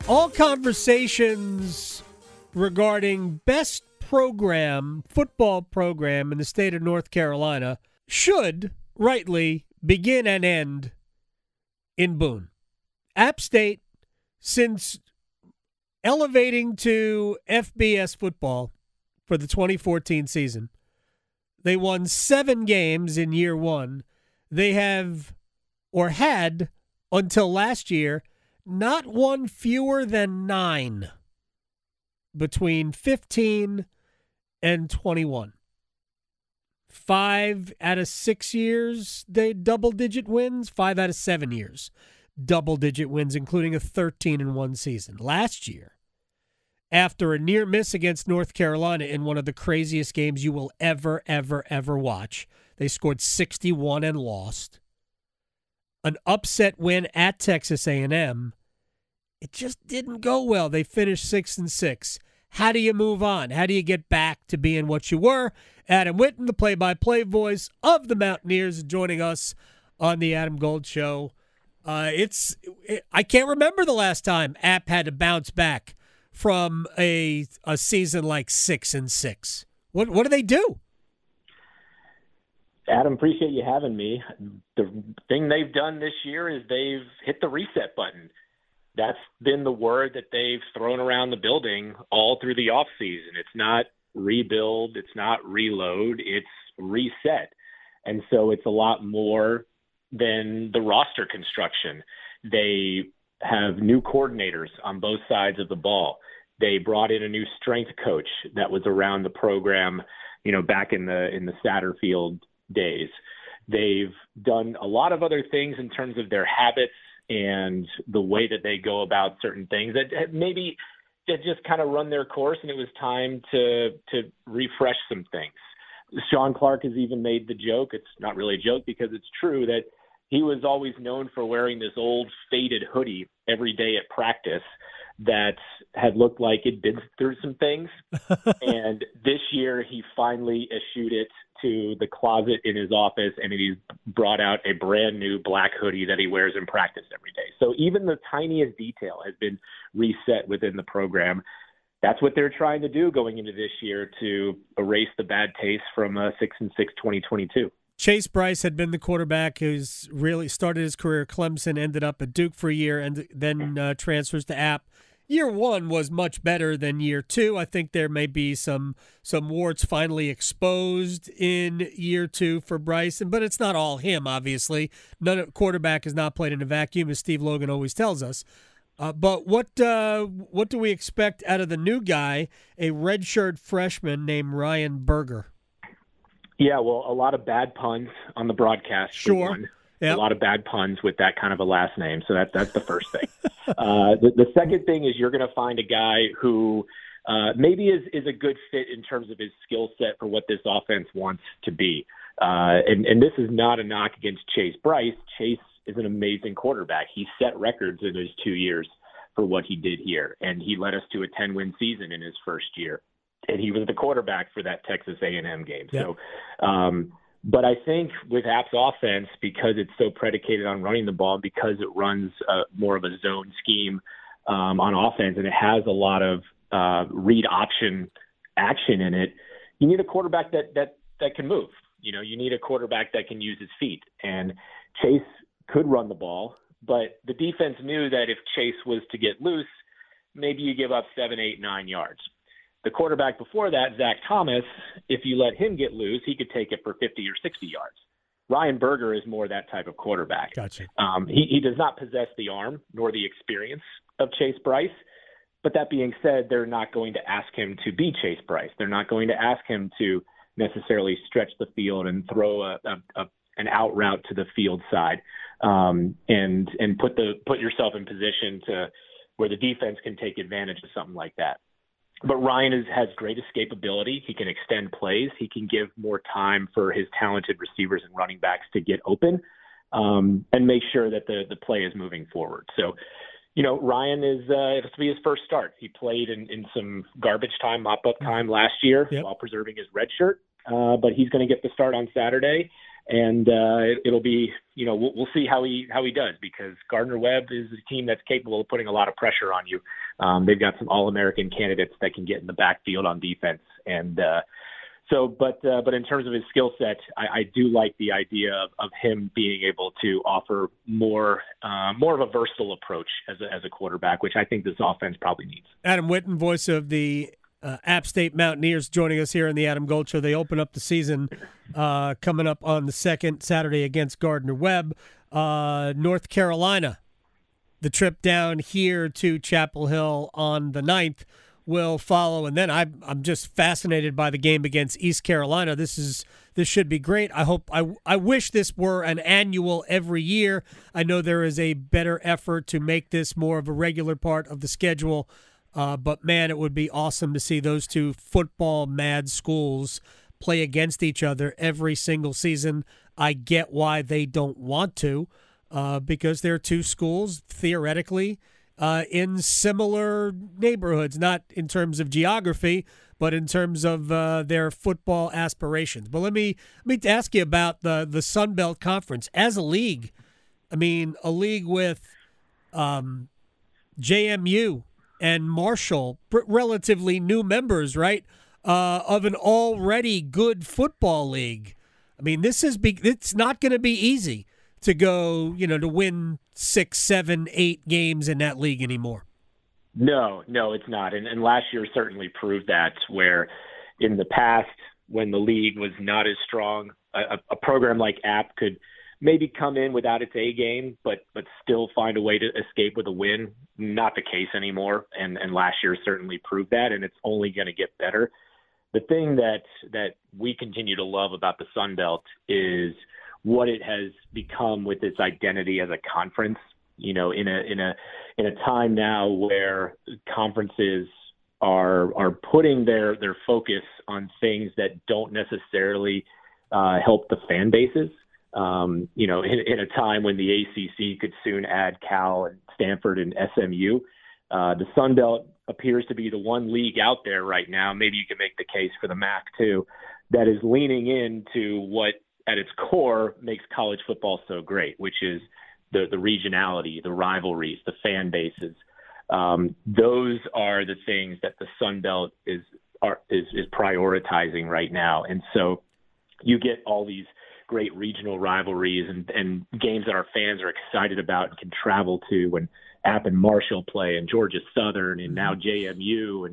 All conversations regarding best football program in the state of North Carolina should rightly begin and end in Boone. App State, since elevating to FBS football for the 2014 season, they won 7 games in year one. They have, or had until last year, not won fewer than 9 between 15 and 21. 5 out of 6 years, they double-digit wins. 5 out of 7 years, double-digit wins, including a 13-1 season. Last year, after a near miss against North Carolina in one of the craziest games you will ever watch, they scored 61 and lost. An upset win at Texas A&M. It just didn't go well. They finished 6-6. How do you move on? How do you get back to being what you were? Adam Witten, the play-by-play voice of the Mountaineers, joining us on the Adam Gold Show. I can't remember the last time App had to bounce back from a season like 6-6. What do they do? Adam, appreciate you having me. The thing they've done this year is they've hit the reset button. That's been the word that they've thrown around the building all through the offseason. It's not rebuild. It's not reload. It's reset. And so it's a lot more than the roster construction. They have new coordinators on both sides of the ball. They brought in a new strength coach that was around the program, back in the Satterfield days. They've done a lot of other things in terms of their habits and the way that they go about certain things that maybe that just kind of run their course, and it was time to refresh some things. Sean Clark has even made the joke. It's not really a joke because it's true that he was always known for wearing this old faded hoodie every day at practice that had looked like it'd been through some things. And this year he finally eschewed it to the closet in his office, and he's brought out a brand new black hoodie that he wears in practice every day. So even the tiniest detail has been reset within the program. That's what they're trying to do going into this year to erase the bad taste from 6-6 2022. Chase Bryce had been the quarterback who's really started his career at Clemson, ended up at Duke for a year, and then transfers to App. Year one was much better than year two. I think there may be some warts finally exposed in year two for Bryson, but it's not all him, obviously. Quarterback has not played in a vacuum, as Steve Logan always tells us. But what do we expect out of the new guy, a redshirt freshman named Ryan Berger? Yeah, well, a lot of bad puns on the broadcast. Sure. Yep. A lot of bad puns with that kind of a last name. So that's the first thing. The second thing is you're going to find a guy who maybe is a good fit in terms of his skill set for what this offense wants to be. And this is not a knock against Chase Bryce. Chase is an amazing quarterback. He set records in his 2 years for what he did here. And he led us to a 10-win season in his first year. And he was the quarterback for that Texas A&M game. Yep. So, but I think with App's offense, because it's so predicated on running the ball, because it runs more of a zone scheme on offense, and it has a lot of read option action in it, you need a quarterback that can move. You need a quarterback that can use his feet. And Chase could run the ball, but the defense knew that if Chase was to get loose, maybe you give up 7, 8, 9 yards. The quarterback before that, Zach Thomas, if you let him get loose, he could take it for 50 or 60 yards. Ryan Berger is more that type of quarterback. Gotcha. He does not possess the arm nor the experience of Chase Bryce. But that being said, they're not going to ask him to be Chase Bryce. They're not going to ask him to necessarily stretch the field and throw an out route to the field side and put yourself in position to where the defense can take advantage of something like that. But Ryan has great escapability. He can extend plays. He can give more time for his talented receivers and running backs to get open and make sure that the play is moving forward. So, Ryan it'll be his first start. He played in some garbage time, mop-up time last year while preserving his red shirt. But he's going to get the start on Saturday. And it'll be, we'll see how he does, because Gardner-Webb is a team that's capable of putting a lot of pressure on you. They've got some All-American candidates that can get in the backfield on defense. And but in terms of his skill set, I do like the idea of him being able to offer more of a versatile approach as a quarterback, which I think this offense probably needs. Adam Witten, voice of the App State Mountaineers, joining us here in the Adam Gold Show. They open up the season coming up on the second Saturday against Gardner-Webb. North Carolina, the trip down here to Chapel Hill on the 9th will follow, and then I'm just fascinated by the game against East Carolina. This should be great. I wish this were an annual every year. I know there is a better effort to make this more of a regular part of the schedule. But, man, it would be awesome to see those two football-mad schools play against each other every single season. I get why they don't want to, because they're two schools, theoretically, in similar neighborhoods, not in terms of geography, but in terms of their football aspirations. But let me ask you about the Sun Belt Conference. As a league, I mean, a league with JMU and Marshall, relatively new members, right, of an already good football league. I mean, it's not going to be easy to go, to win 6, 7, 8 games in that league anymore. No, it's not. And last year certainly proved that, where in the past, when the league was not as strong, a program like App could maybe come in without its A game, but still find a way to escape with a win. Not the case anymore, and last year certainly proved that, and it's only going to get better. The thing that we continue to love about the Sun Belt is what it has become with its identity as a conference. In a time now where conferences are putting their focus on things that don't necessarily help the fan bases. In a time when the ACC could soon add Cal and Stanford and SMU, the Sun Belt appears to be the one league out there right now, maybe you can make the case for the MAC too, that is leaning into what at its core makes college football so great, which is the regionality, the rivalries, the fan bases. Those are the things that the Sun Belt is prioritizing right now. And so you get all these great regional rivalries and games that our fans are excited about and can travel to, when App and Marshall play, and Georgia Southern, and now JMU,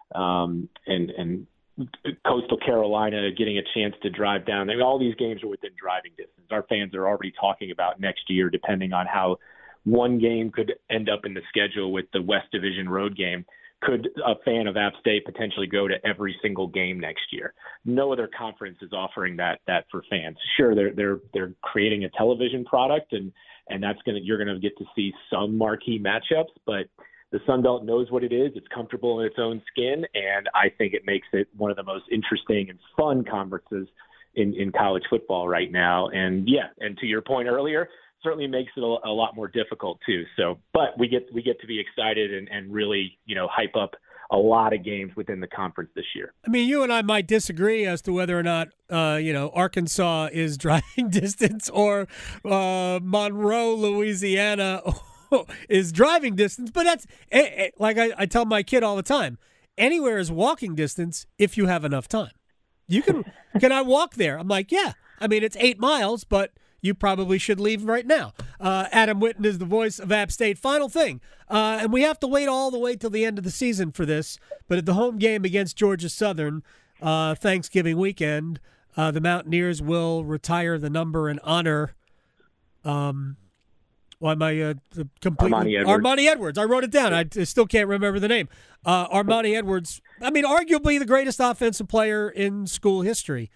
and Coastal Carolina getting a chance to drive down. I mean, all these games are within driving distance. Our fans are already talking about next year, depending on how one game could end up in the schedule with the West Division road game. Could a fan of App State potentially go to every single game next year? No other conference is offering that for fans. Sure, they're creating a television product, and you're gonna get to see some marquee matchups, but the Sun Belt knows what it is. It's comfortable in its own skin, and I think it makes it one of the most interesting and fun conferences in college football right now. And and to your point earlier, certainly makes it a lot more difficult too. So, but we get to be excited and really, hype up a lot of games within the conference this year. I mean, you and I might disagree as to whether or not, Arkansas is driving distance, or Monroe, Louisiana is driving distance. But that's like I tell my kid all the time, anywhere is walking distance if you have enough time. You can I walk there? I'm like, yeah. I mean, it's 8 miles, but you probably should leave right now. Adam Witten is the voice of App State. Final thing, and we have to wait all the way till the end of the season for this, but at the home game against Georgia Southern, Thanksgiving weekend, the Mountaineers will retire the number and honor Armani Edwards. I wrote it down. I still can't remember the name. Armani Edwards, I mean, arguably the greatest offensive player in school history.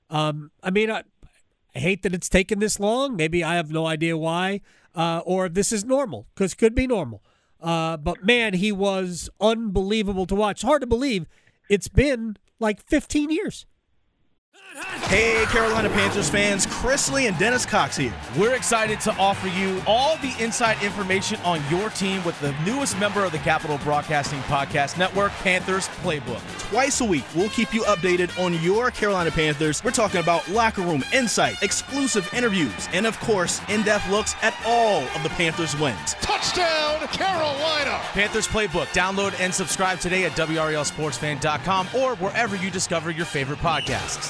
I hate that it's taken this long. Maybe I have no idea why, or if this is normal, because it could be normal. But, man, he was unbelievable to watch. Hard to believe it's been like 15 years. Hey, Carolina Panthers fans, Chris Lee and Dennis Cox here. We're excited to offer you all the inside information on your team with the newest member of the Capital Broadcasting Podcast Network, Panthers Playbook. Twice a week, we'll keep you updated on your Carolina Panthers. We're talking about locker room insight, exclusive interviews, and of course, in-depth looks at all of the Panthers' wins. Touchdown, Carolina! Panthers Playbook. Download and subscribe today at WRLSportsFan.com or wherever you discover your favorite podcasts.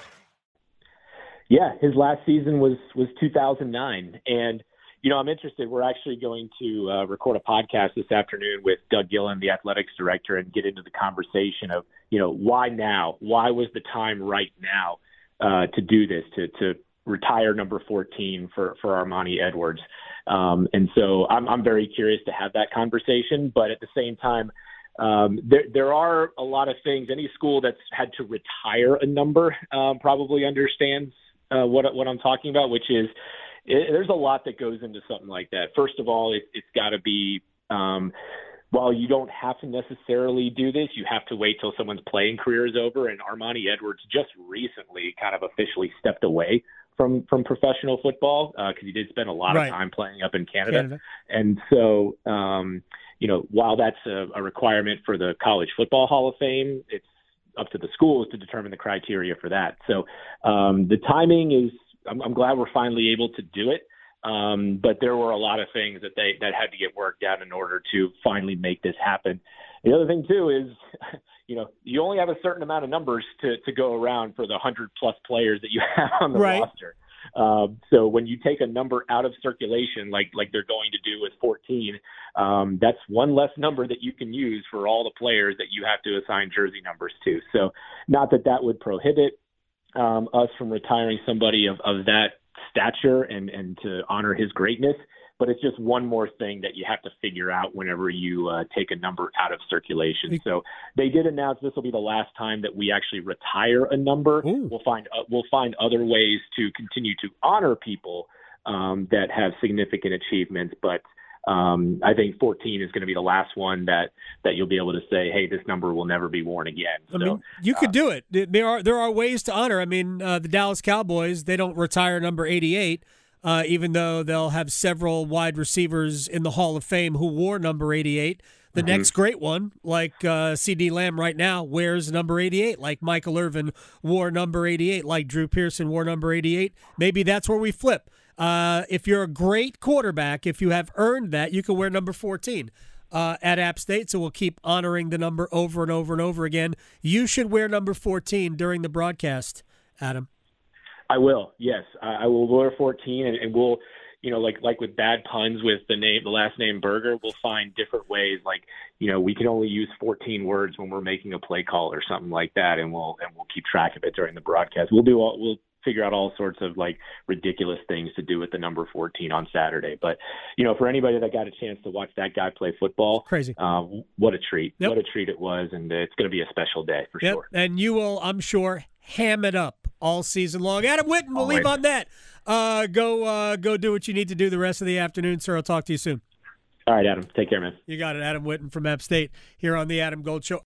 Yeah, his last season was 2009. And, I'm interested. We're actually going to record a podcast this afternoon with Doug Gillen, the athletics director, and get into the conversation of, why now? Why was the time right now to do this, to retire number 14 for Armani Edwards? And so I'm very curious to have that conversation. But at the same time, there are a lot of things. Any school that's had to retire a number probably understands what I'm talking about, which is there's a lot that goes into something like that. First of all, it's got to be while you don't have to necessarily do this, you have to wait till someone's playing career is over. And Armani Edwards just recently kind of officially stepped away from professional football because he did spend a lot of time playing up in Canada. And so, while that's a requirement for the College Football Hall of Fame, it's up to the schools to determine the criteria for that. So the timing is, I'm glad we're finally able to do it. But there were a lot of things that had to get worked out in order to finally make this happen. The other thing too is, you only have a certain amount of numbers to go around for the 100+ players that you have on the roster. So when you take a number out of circulation, like they're going to do with 14, that's one less number that you can use for all the players that you have to assign jersey numbers to. So not that would prohibit us from retiring somebody of that stature and to honor his greatness, but it's just one more thing that you have to figure out whenever you take a number out of circulation. So they did announce this will be the last time that we actually retire a number. Ooh. We'll find other ways to continue to honor people that have significant achievements, but I think 14 is going to be the last one that you'll be able to say, hey, this number will never be worn again. I mean, you could do it. There are ways to honor. I mean, the Dallas Cowboys, they don't retire number 88. Even though they'll have several wide receivers in the Hall of Fame who wore number 88. The next great one, like C.D. Lamb right now, wears number 88, like Michael Irvin wore number 88, like Drew Pearson wore number 88. Maybe that's where we flip. If you're a great quarterback, if you have earned that, you can wear number 14 at App State, so we'll keep honoring the number over and over and over again. You should wear number 14 during the broadcast, Adam. I will. Yes, I will wear 14, and we'll, like with bad puns with the last name Berger, we'll find different ways. Like, we can only use 14 words when we're making a play call or something like that, and we'll keep track of it during the broadcast. We'll figure out all sorts of like ridiculous things to do with the number 14 on Saturday. But for anybody that got a chance to watch that guy play football, crazy, what a treat! Yep. What a treat it was, and it's going to be a special day for sure. And you will, I'm sure, ham it up all season long. Adam Witten, we'll leave on that. Go do what you need to do the rest of the afternoon, sir. I'll talk to you soon. All right, Adam. Take care, man. You got it. Adam Witten from App State here on the Adam Gold Show.